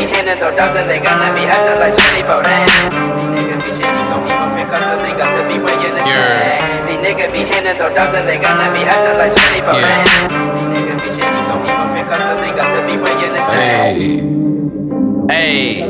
be hitting though doctor, they gonna be acting like 24 damn. These niggas be shitty, so keep them because they got to be weighing the same. These niggas be hitting though doctor, they gonna be acting like 24 damn. These niggas be shitty, so keep them because they got to be weighing the same. Hey.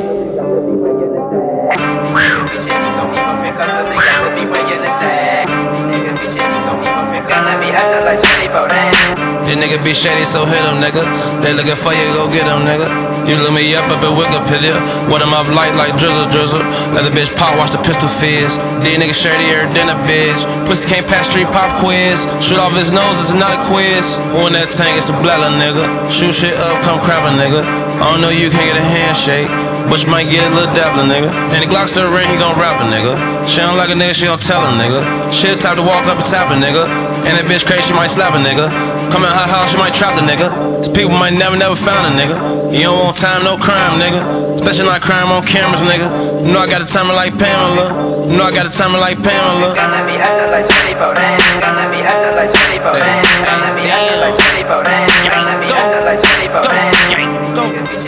Be shitty, so keep them because they got to be weighing the same. These niggas be shitty, so keep them gonna be acting like 24 damn. These niggas be shady, so hit them, nigga. They looking for you, go get them, nigga. You look me up in Wikipedia. What I'm up like drizzle. Let the bitch pop, watch the pistol fizz. These niggas shadier than a bitch. Pussy can't pass street pop quiz. Shoot off his nose, it's not a quiz. Who in that tank, it's a bladder, nigga. Shoot shit up, come crappin', nigga. I don't know, you can't get a handshake, but you might get a little dabbler, nigga. And the Glock's to the ring, he gon' rap a nigga. She don't like a nigga, she gon' tell a nigga. She the type to walk up and tap a nigga. And that bitch crazy, she might slap a nigga. Come in her house, she might trap the nigga. These people might never found a nigga. You don't want time, no crime, nigga. Especially not crime on cameras, nigga. You know I got a timer like Pamela. You know I got a timer like Pamela. Gonna be acting like 24 damn. Gonna be acting like 24 damn. Gonna be acting like 24 damn. Gonna be acting like 24 damn. Go. Gonna be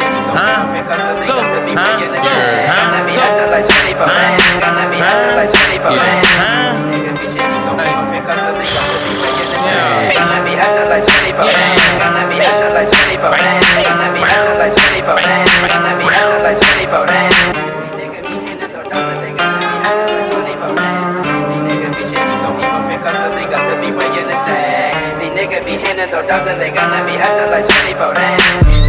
acting like 24 damn. Gonna be acting like 24 damn. Nigga be shitty, so because of the gonna be acting like 24 damn. Gonna be acting like 24 damn. Gonna be acting like 24 damn. Gonna be acting like 24 damn. Nigga be hitting the doctor, they gonna be acting like 24 damn. These niggas be shitty, so because of they got to be weighing the same. These niggas be hitting the doctor, they gonna be acting like 24 damn.